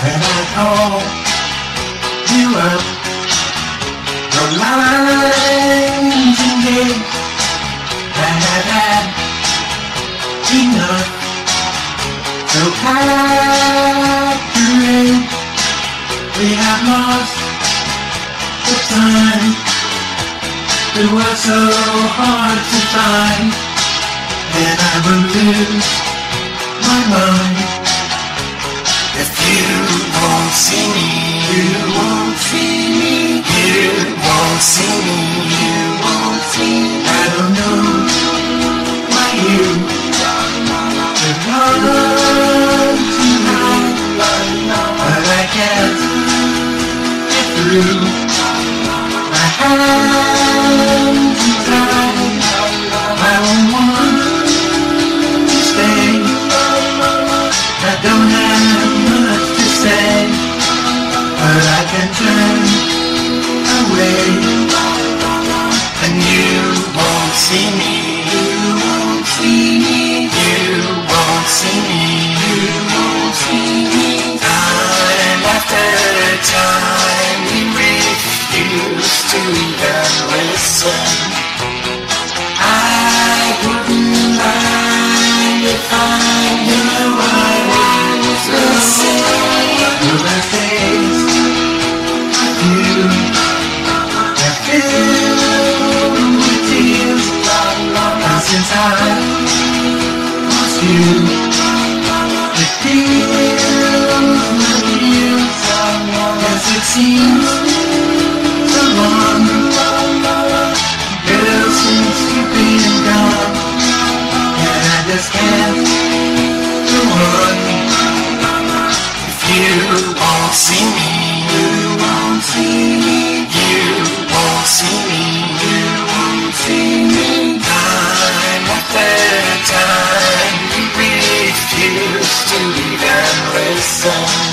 when I call you up. Your lines engaged, and I've had enough. So capturing, we have lost the time. It was so hard to find, and I will lose my mind. If you won't see me, you won't see me. You won't see me, you won't see me. I don't know why you would run tonight, but I can't get through. My hands are tied. I don't want to stay. I don't have much to say, but I can turn away. And you won't see me, you won't see me, you won't see me, you won't see me. Time after time we refuse to even listen. I wouldn't mind if I knew I was listening. The best days with you are filled with tears. And since I lost you, it feels like years. Yes, it seems so long. Girl, since you've been gone, and I just can't go on. If you won't see me, you won't see me. You won't see me, you won't see me. Time after time, we refuse to even listen.